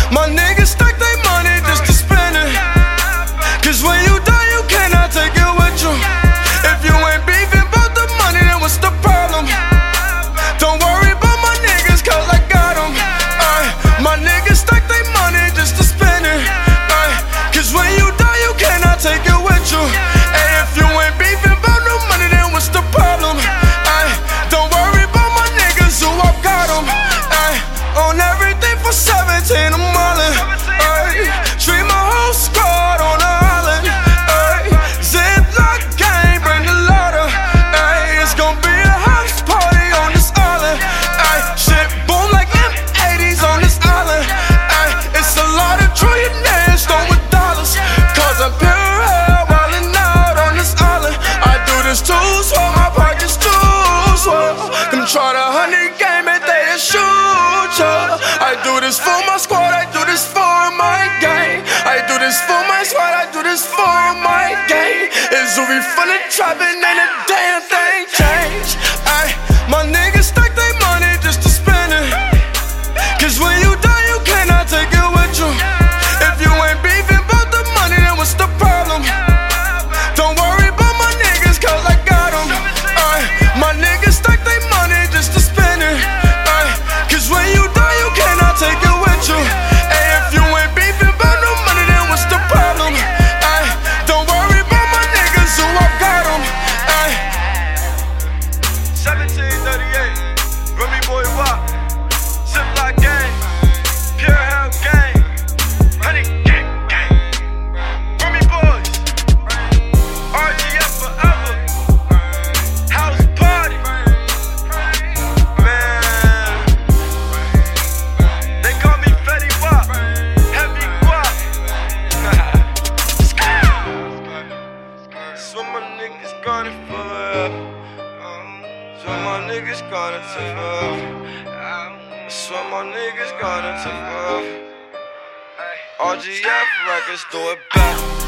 My niggas stack their money just to spend it. Cause when you die, you cannot take it with you. If you ain't beefing about the money, then what's the problem? Don't worry about my niggas, cause I got them. My niggas stack their money just to spend it. Cause when you die, you cannot take it with you. And if you ain't beefing about no money, then what's the problem? Don't worry about my niggas who I got them. On everything for 17, I'm allin'. Treat my whole squad on the island. Ziploc gang, bring the ladder. It's gon' be a house party on this island. Shit boom like M80s on this island. It's a lot of trillionaires throwing dollars. Cause I'm pure hell wildin' out on this island. I do this too swell, my pockets too swell. Them try to honey game and they shoot ya. I do this for my squad, I do this for my gang. I do this for my squad, I do this for my gang. It's Zuri from the trappin' and a damn thing changed. My niggas stack their money just to spend it. Cause when you die, you cannot take it with you. If you ain't beefing about the money, then what's the problem? Don't worry about my niggas, cause I got them. My niggas stack their money just to spend it. Cause when you die, you cannot take it with you. And if you ain't beefing about no money, then what's the problem? Don't worry about my niggas who I got them. 1738, Remy Boy Wop, Ziploc gang, Pure Hell gang, Honey gang gang, Remy Boys, RGF forever, house party, man. They call me Fetty Wap, Heavy Guap. So my niggas got it forever. So my niggas got it forever. So my niggas got it forever. RGF records do it better.